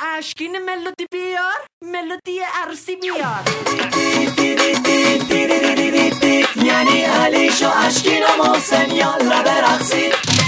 اشکین ملودی بیار، ملودی عروسی بیار. یعنی علیش و اشکین و محسن یالا برقصید.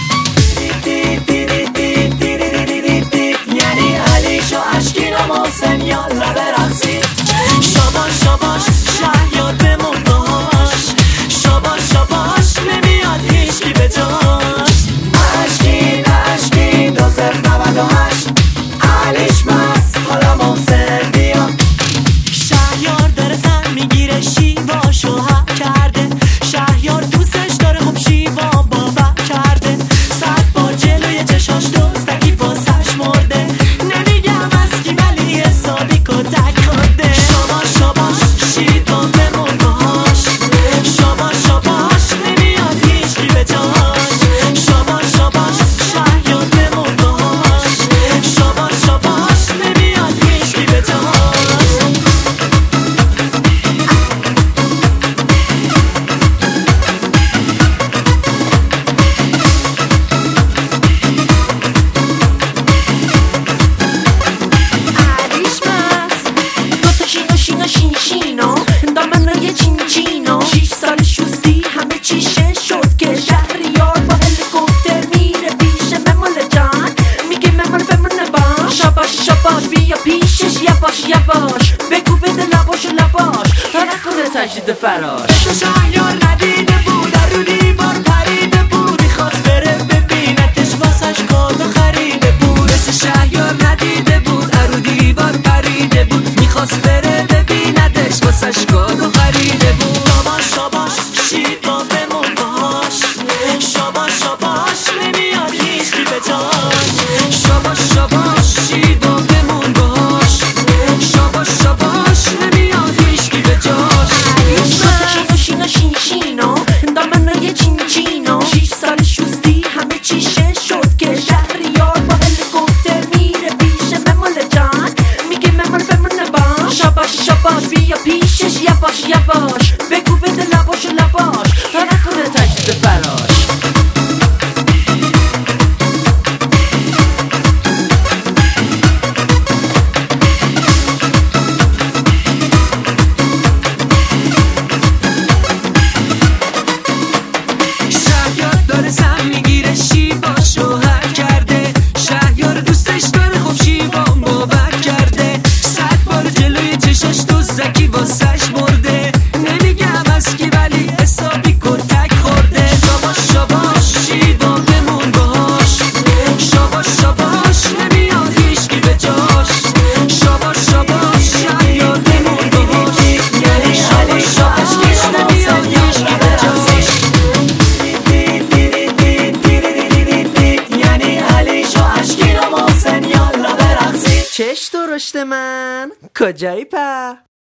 یعنی علیش و اشکین و محسن یالا برقصید. شاباش شاباش شهریار بمون باش، شاباش شاباش نمیاد هیچکی به جاش. اشکین 2098 علیش مست حالا محسن بیا. شهریار داره زن میگیره شیواشو حق کرده، شهریار دوستش داره خب شیوا باور کرده. 100 بار جلوی چشاش دزدکی واسش مرده، نمیگم از کی ولی حسابی کتک خورده. شاباش شاباش شیوا بمون باش، شاباش شاباش نمیاد هیچکی به جاش. شاباش شاباش شهریار بمون باش، شاباش شاباش نمیاد هیچکی به جاش. شینو دامنای چینچینو 6 سال شوستی همه چیشه شد که شهریار با هلیکوپتر میره پیش ممال جان، میگه ممال بمونه باش. شاباش شاباش بیا پیشش یواش یواش، بگو بده لباش و لباش تا نکنه تجدید فراش. شهریار ندیده بود رو دیوار پریده بود، میخواست بره ببینتش واسش کادو خریده بود. شهریار ندیده بود رو دیوار پریده بود، میخواست بره ببینتش واسش کادو خریده بود. شاباش شاباش شیوا بمون باش، شاباش شاباش نمیاد هیچکی به جاش. شاباش شاباش شیوا بمون باش، شاباش شاباش نمیاد هیچکی به جاش. شینو دامنای چینچینو 6 سال شوستی همه چیشه شد که شهریار با هلیکوپتر میره پیش ممال جان، میگه ممال بمونه باش. شاباش شاباش بیا پیشش یواش یواش، بگو بده لباش و لباش تا نکنه تجدید فراش. داره زن میگیره شیواشو حق کرده، شهریار دوستش داره خب شیوا باور کرده. 100 بار جلوی چشاش دزدکی واسش مرده، نمیگم از کی ولی حسابی کتک خورده. شاباش شاباش شیوا بمون باش، شاباش شاباش نمیاد هیچکی به جاش. شاباش شاباش شهریار بمون باش، یعنی شاباش شاباش نمیاد هیچکی به جاش. چش درشت من کجایی په؟